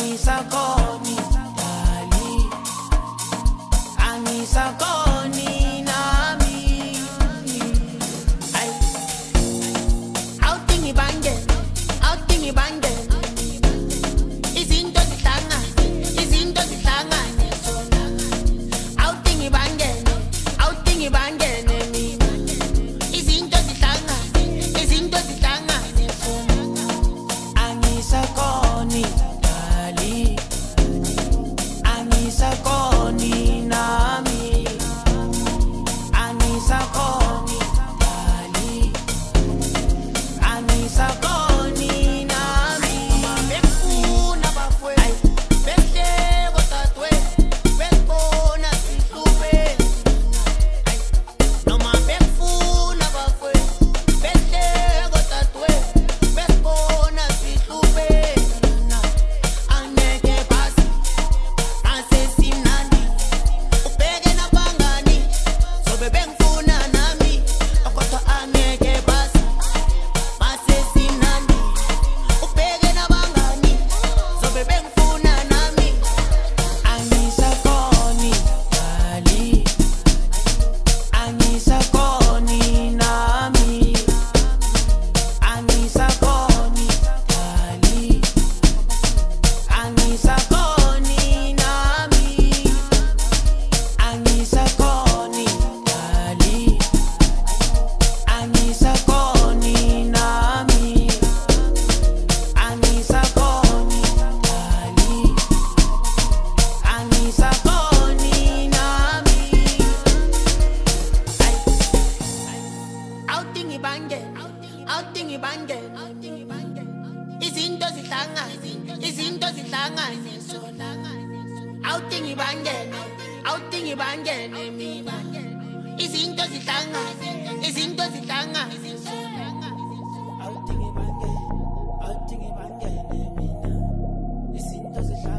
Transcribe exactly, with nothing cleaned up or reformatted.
angisakoni dali, angisakoni nami. Ay, awuthi ngibange, awuthi ngibange, izinto zihlanga, izinto zihlangane zona. Awuthi ngibangene, awuthi ngibangene mina, izinto zihlanga, izinto zihlangane zona. Angisakoni dali, angisakoni nami, angisakoni dali, angisakoni nami. Bekufuna bafowethu, behleko dadewethu, besibona sihluphe. Noma bekufuna bafowethu, behleko dadewethu, besibona sihluphe. Angeke basi, asesimnandi, ubheke nabangani, zobe bengifuna nami, kodwa angeke basi, asesimnandi, ubheke nabangani, zobe bengifuna nami. Angisakoni dali, angisakoni nami, angisakoni dali, angisakoni nami, angisakoni dali, angisakoni nami, angisakoni dali, angisakoni nami. Ay, awuthi ngibangene, awuthi ngibangene, izinto zihlanga, izinto zihlangane zona. Awuthi ngibangene, awuthi ngibangene mina, izinto zihlanga, izinto zihlangane zona. Awuthi ngibangene, awuthi ngibangene mina, izinto zihlangane.